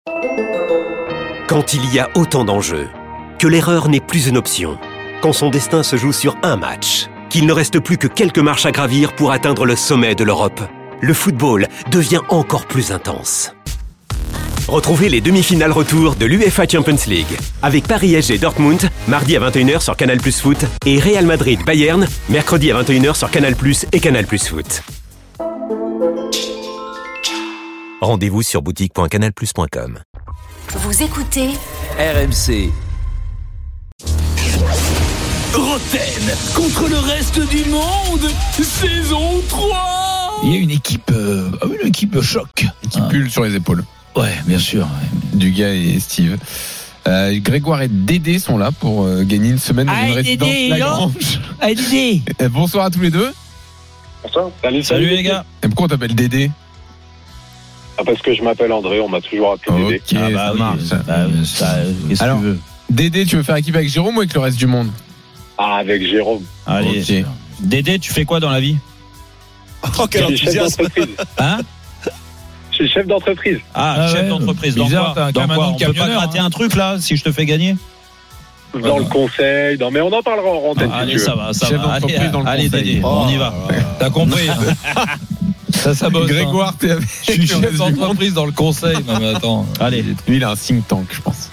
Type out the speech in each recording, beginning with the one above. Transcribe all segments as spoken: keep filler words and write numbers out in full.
Quand il y a autant d'enjeux, que l'erreur n'est plus une option, quand son destin se joue sur un match, qu'il ne reste plus que quelques marches à gravir pour atteindre le sommet de l'Europe, le football devient encore plus intense. Retrouvez les demi-finales retour de l'UEFA Champions League avec Paris S G Dortmund, mardi à vingt et une heures sur Canal Plus Foot et Real Madrid Bayern, mercredi à vingt et une heures sur Canal Plus et Canal Plus Foot. Rendez-vous sur boutique point canal plus point com. Vous écoutez R M C. Roten contre le reste du monde, saison trois. Il y a une équipe, euh, une équipe choc. Qui pulle sur les épaules. Ouais, bien sûr. Dugas et Steve. Euh, Grégoire et Dédé sont là pour euh, gagner une semaine dans une résidence Lagrange. Allez, Dédé. Euh, bonsoir à tous les deux. Bonsoir. Salut, salut, salut les gars. Et pourquoi on t'appelle Dédé? Ah, parce que je m'appelle André, on m'a toujours appelé Dédé. Ok, ah bah ça oui, marche. Bah, ça, qu'est-ce Alors, que tu veux? Dédé, tu veux faire équipe avec Jérôme ou avec le reste du monde? Ah, avec Jérôme. Allez, ok. Dédé, tu fais quoi dans la vie? Oh, quel Je suis chef enthousiasme. d'entreprise. Hein? Je suis chef d'entreprise. Ah, Ah chef ouais, d'entreprise. Dans bizarre, quoi, t'as dans quand même quoi un nom On de peut pas camionneur, gratter hein. un truc là, si je te fais gagner? Dans le conseil. Non, mais on en parlera en rentable. Ah, Allez, si tu ça veux. va, ça Chef va. d'entreprise Allez, dans le allez conseil. Dédé, Oh, on y va. T'as compris? Ça, ça bosse. Grégoire, t'es avec Je suis le chef reste du monde. d'entreprise dans le conseil. Non mais attends. Allez. Lui, il a un think tank, je pense.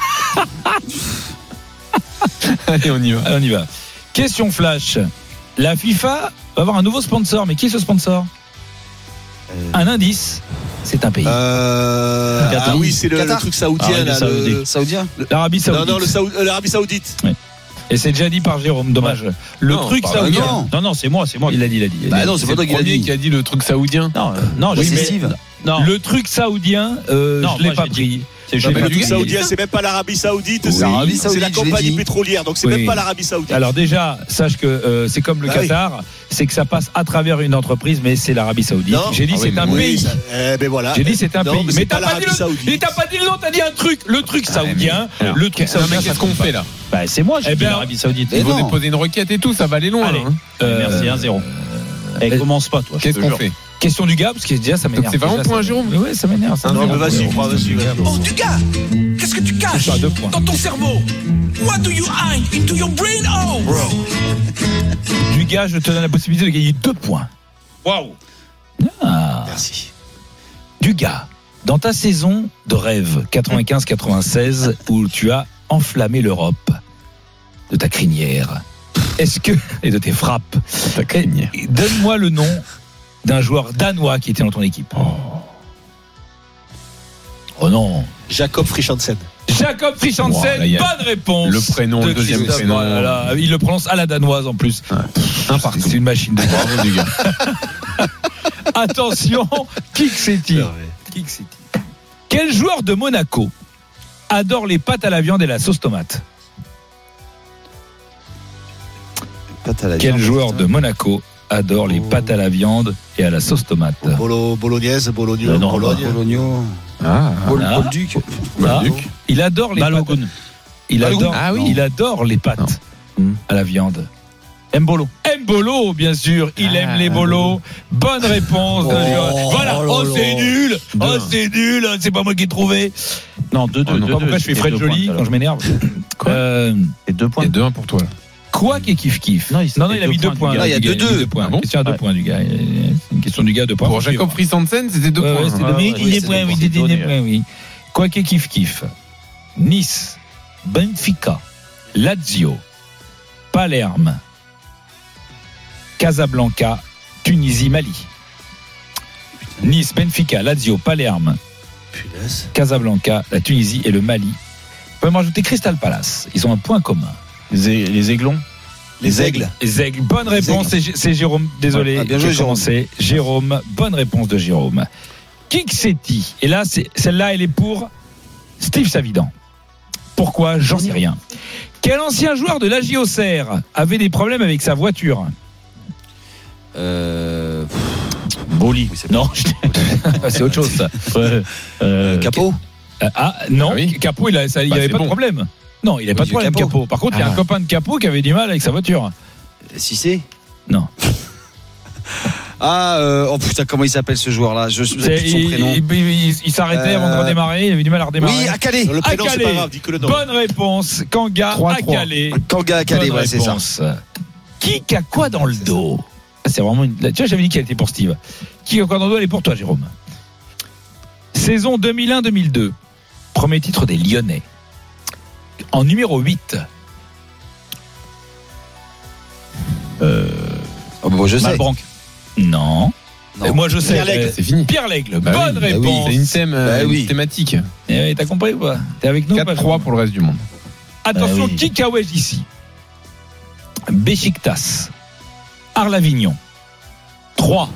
Allez, on y va. Allez, on y va. Question flash. La FIFA va avoir un nouveau sponsor, mais qui est ce sponsor? Un indice. C'est un pays. Euh, Qatar. ah oui, c'est le, le Qatar. truc saoudien. Arabie Là, le... Saoudite. Saoudien L'Arabie Non, Saoudite. non, le Saoud... euh, l'Arabie Saoudite. Et c'est déjà dit par Jérôme, dommage. Le Non, truc pas saoudien. non. Non, non, c'est moi, c'est moi. Il l'a dit, il l'a dit. Bah non, c'est C'est pas le toi qui l'a premier dit. qui a dit le truc saoudien. Non, euh, non, Oui, j'ai c'est mais- Steve. Non, Le truc saoudien, euh, Non, je l'ai moi, pas j'ai pris. c'est Non, j'ai mais pas Le truc lui, dit. saoudien, c'est même pas l'Arabie Saoudite, Oui. c'est, l'Arabie c'est la Saoudite, je l'ai compagnie dit. pétrolière, donc c'est Oui. même pas l'Arabie Saoudite. Alors déjà, sache que euh, c'est comme le Bah oui. Qatar, c'est que ça passe à travers une entreprise, mais c'est l'Arabie Saoudite. Non. J'ai dit Ah oui, c'est un Oui, pays. ça- eh ben voilà. J'ai dit c'est un Non, pays. mais c'est pas t'as pas dit l'Arabie le. Saoudite. Mais t'as pas dit le nom, t'as dit un truc. Le truc saoudien. mais- Le truc Non, mais saoudien. qu'est-ce ça qu'on compte pas. fait là? Bah, c'est moi, j'ai Eh dit ben, l'Arabie Saoudite. Mais Ils vont non. déposer une requête et tout, ça va aller loin. Allez. hein. Euh, Merci, un zéro. Eh, euh, commence pas, toi. je Qu'est-ce te qu'on jure. fait? Question du gars, parce que déjà ça m'énerve. Donc c'est vraiment Déjà, point ça- Jérôme. Oui, ouais, ça m'énerve. ça Non, m'énerve. mais vas-y, Fran, vas-y, vas-y. Oh, du gars, qu'est-ce que tu caches Je suis à deux points. dans ton cerveau? What do you hide into your brain? Oh, bro. Du gars, je te donne la possibilité de gagner deux points. Waouh. Ah. Merci. Du gars, dans ta saison de rêve quatre-vingt-quinze quatre-vingt-seize où tu as enflammé l'Europe de ta crinière, est-ce que et de tes frappes, Ta crinière. et- donne-moi le nom d'un joueur danois qui était dans ton équipe. Oh non. Jacob Frischansen. Jacob Frischansen, Wow, là, il y a bonne réponse. le prénom, de le deuxième Christophe. prénom. Voilà, il le prononce à la danoise en plus. Un partout. C'est une machine de Bravo du gars. Attention, kick c'est-il Kick c'est-il Quel joueur de Monaco adore les pâtes à la viande et la sauce tomate? Quel joueur de Monaco adore les pâtes à la viande et à la sauce tomate? Bolo, bolognaise, Bologna, Euh, non, Bologne. Bologno. Ah, Bol- Ah. Bolduc. Ah, Luc. il adore les pâtes. Balogun. Il Balogun. adore, Ah oui. il adore les pâtes à la viande. Mbolo. Mbolo, bien sûr, il Ah, aime les bolos. Bonne réponse. de Oh, Johan. Voilà. oh Oh, là c'est là. nul. Oh, Deux. c'est nul. C'est pas moi qui ai trouvé. Non, deux, deux, Je sais deux, pas pourquoi deux, je fais c'était Fred deux Joly points, quand je m'énerve. Quoi Euh, Et deux Il points. y a deux un pour toi. là. Quoi qu'il kiff kiff. Non, il- non, non, c'était il a mis deux deux points points. du gars. Ah, il y a du deux, gars, deux. deux points. Ah bon Question à deux Ouais. points du gars. C'est une question du gars, deux points. Pour Jacob Frischansen, c'était deux Ouais, ouais, points. c'était hein. deux, Ah, oui, ouais, il est c'est point, bon, oui, c'est il est donné, point, oui. Quoi qu'il kiff kiff. Nice, Benfica, Lazio, Palerme, Casablanca, Tunisie, Mali. Nice, Benfica, Lazio, Palerme, Punaise. Casablanca, la Tunisie et le Mali. Vous pouvez me rajouter Crystal Palace. Ils ont un point commun. Les, a- les aiglons. Les aigles. Les Aigles. Bonne réponse. C'est, c'est Jérôme. Désolé. Ouais, ah, bien joué, j'ai commencé. Jérôme. Bonne réponse de Jérôme. Kiksetti. Et là, c'est, celle-là, elle est pour Steve Savidan. Pourquoi? J'en sais rien. Quel ancien joueur de l'A J Auxerre avait des problèmes avec sa voiture? Euh. Boli. Non, je- c'est autre chose ça. Euh, euh, Capot. Euh, Ah non, Ah oui. Capo, il n'avait Bah, avait c'est pas bon. de problème. Non, il n'avait pas de Monsieur problème, Capot. Capo. Par contre, il y a Ah. un copain de Capo qui avait du mal avec sa voiture. Si c'est. Non. Ah, euh, oh putain, comment il s'appelle ce joueur-là? Je sais plus son il, prénom. il, il, il s'arrêtait Euh, avant de redémarrer, il avait du mal à redémarrer. Oui, à Calais. Le prénom, c'est Calais. pas grave, dis que le nom. Bonne réponse, Kanga trois à trois. Calais. Kanga à Calais, Bonne ouais, c'est ça. réponse. Qui a quoi dans le dos? Ah, c'est vraiment une... Tu vois, j'avais dit qu'elle était pour Steve. Qui a quoi dans le dos? Elle est pour toi, Jérôme. Saison deux mille un deux mille deux. Premier titre des Lyonnais. En numéro huit. Euh... Oh, bon, je sais. Malbranck. Non. Non. Et moi, je sais. Pierre Lègle. C'est fini. Pierre Lègle. Bah Bonne oui, bah oui, réponse. c'est une thème, euh, Bah oui. une thématique. Eh, t'as compris ou pas? T'es avec nous ou pas, quatre trois pour le reste du monde. Attention, Bah oui. qui Kawaj ici? Beşiktaş, Arles-Avignon, trois,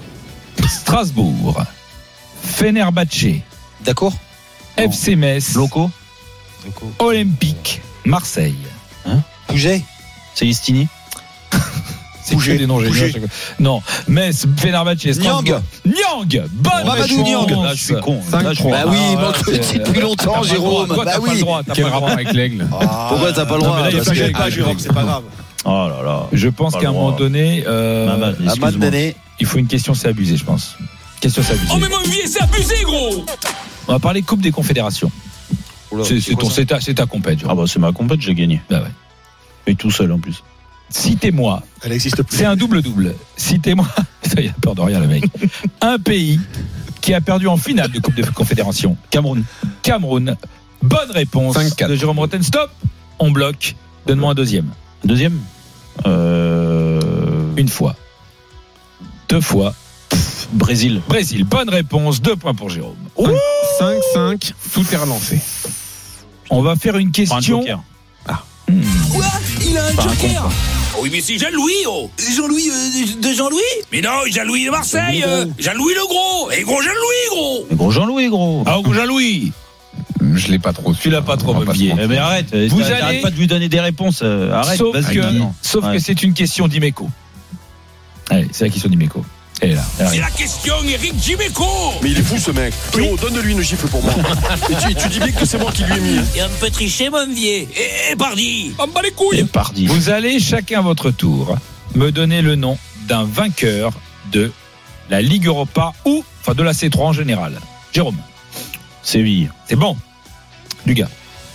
Strasbourg, Fenerbahçe, D'accord. F C Metz, Loco. Olympique, Marseille. Pouget. C'est Istini. C'est que des noms géniaux à chaque fois. Non, Metz, Fenerbahçe, Strasbourg. Niang. Bonne Mamadou réponse. Niang. Là, je suis con. cinq Là, je trois. Bah oui, il Ah, manque c'est- le titre depuis longtemps, T'as pas le droit. Jérôme. Toi, Bah t'as pas oui. le droit. t'as Quel pas le droit. rapport avec l'aigle? Pourquoi t'as pas le Non, droit? mais là, il Parce faut que- que- T'inquiète pas, Jérôme, c'est pas grave. Oh là là. Je pense Pas qu'à un le moment droit. donné, euh, Mamad, Amad excuse-moi. Dané. il faut une question, c'est abusé, je pense. Question, c'est abusé. Oh, mais mon vieux, c'est abusé, gros. On va parler Coupe des Confédérations. Oula, C'est c'est quoi ton, ça c'est ta, c'est ta compète. Ah Jérôme. bah c'est ma compète, j'ai gagné. Bah ouais. Et tout seul en plus. Citez-moi, Elle n'existe plus. c'est un double-double. Citez-moi, il a peur de rien le mec. Un pays qui a perdu en finale de Coupe des Confédérations. Cameroun. Cameroun. Bonne réponse cinq quatre. de Jérôme Rotten. Stop. On bloque. Donne-moi un deuxième. Deuxième. Euh... Une fois. Deux fois. Brésil. Brésil. Bonne réponse. Deux points pour Jérôme. Ouh, cinq cinq, tout est relancé. on va faire une Prends un question. joker. Quoi? Il a un Pas un joker. con, Oh oui, mais c'est Jean-Louis, oh. Jean-Louis euh, de Jean-Louis? Mais non, Jean-Louis de Marseille. euh, Jean-Louis le gros. Et gros Jean-Louis, gros. Gros Jean-Louis, gros. Ah, Jean-Louis. Je l'ai pas trop. Tu l'as pas trop, On va Olivier. se Eh, mais arrête. Vous Vous allez- allez pas de lui donner des réponses. euh, Arrête. Sauf vas-y, que, maintenant. sauf Ouais. que c'est une question d'Imeco. Allez, c'est la question d'Imeco. Elle est là. Elle C'est arrive. la question Eric Dimeco. Mais il est fou ce mec. Pierrot, donne-lui une gifle pour moi. Et tu, tu dis bien que c'est moi qui lui ai mis. Et un peu triché, mon vieux. Et pardi. On bat les Et couilles. pardi. Vous allez chacun à votre tour me donner le nom d'un vainqueur de la Ligue Europa ou enfin de la C trois en général. Jérôme, Séville. c'est bon. Du gars,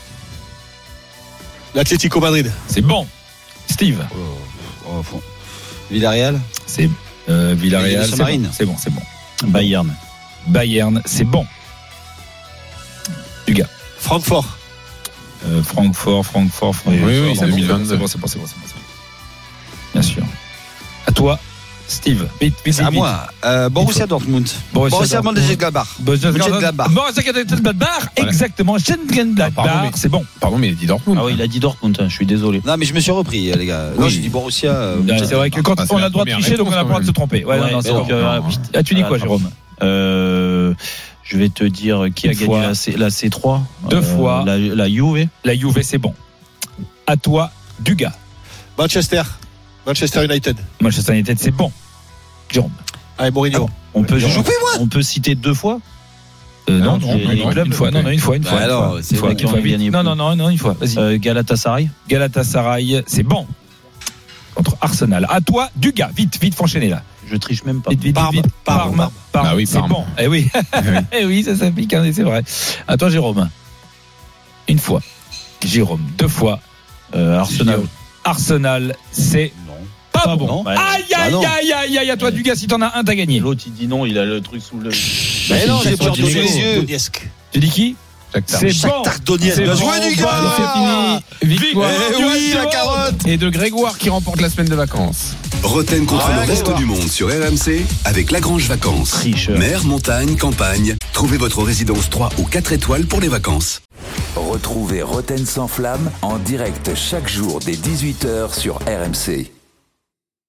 L'Atlético Madrid. c'est bon. Steve, Oh, fond. Villarreal. c'est euh, Villarreal, Villarreal c'est Marine. bon, c'est bon, c'est bon. Bayern. Bayern, c'est bon. Du gars, Francfort. euh, Francfort, Francfort, Francfort. Oui, oui, c'est c'est bon, deux mille vingt-deux. C'est bon, c'est bon, c'est bon, c'est bon, c'est bon. Bien sûr. À toi, Steve. Vite, vite, C'est à vite, moi. Euh, Borussia Dortmund. Borussia Borussia Dortmund. Mönchengladbach. Borussia Mönchengladbach. Mönchengladbach, Voilà. exactement. Ah, pardon, Mönchengladbach, mais- c'est bon. Pardon, mais il a dit Dortmund. Ah oui, il a dit Dortmund. hein, Je suis désolé. Non, mais je me suis repris, les gars. Non, Oui. j'ai dit Borussia. euh, Ouais, c'est vrai que quand Ah, c'est on a la le droit de première tricher, donc on a le réponse, droit de se quand tromper. Ouais, Ouais, non, non, c'est donc, bon. euh, non. Ah, tu dis quoi, Attends. Jérôme? Euh, je vais te dire qui a Une gagné fois. la, C, la C trois. Deux Euh, fois. La, la Juve. La Juve, c'est bon. À toi, Dugas. Manchester. Manchester United. Manchester United, c'est bon. Jérôme. Allez, Mourinho. On peut, Je joue on peut citer deux fois. Euh, non, non, non, non, non, non, une non, fois, non, non, non, une fois, une Bah fois. une alors, fois. c'est Une fois, vrai qu'ils une fois, ont vite. gagné Non, peu. non, non, non, une fois. Vas-y. Euh, Galatasaray. Galatasaray, c'est bon. Contre Arsenal. À toi, Dugas. Vite, vite, faut enchaîner là. Je triche même pas. Vite, vite, Parme, vite. Parme, Parme. Parme. Ah oui, c'est Parme. bon. Eh oui. Eh oui, ça, ça pique, hein, c'est vrai. À toi, Jérôme. Une fois. Jérôme, deux fois. Euh, Arsenal. Arsenal, c'est Non. pas, Pas bon. bon. Ouais. Aïe, Bah aïe, non. aïe, aïe, aïe. À toi, Dugas, si t'en as un, t'as Et gagné. l'autre, il dit non, il a le truc sous le. Mais non, J'ai j'ai pas pas donné sous les yeux. Donetsk. Tu dis qui? Shakhtar. C'est Shakhtar bon. Donetsk. C'est Bien bon. joué, du Bon, gars. allez, c'est fini. Victoire. Eh du oui, reste la du monde. carotte. Et de Grégoire qui remporte la semaine de vacances. Roten contre Ah, le reste d'accord. du monde sur R M C avec Lagrange Vacances. Tricheur. Mer, montagne, campagne. Trouvez votre résidence trois ou quatre étoiles pour les vacances. Retrouvez Roten sans flamme en direct chaque jour dès dix-huit heures sur R M C.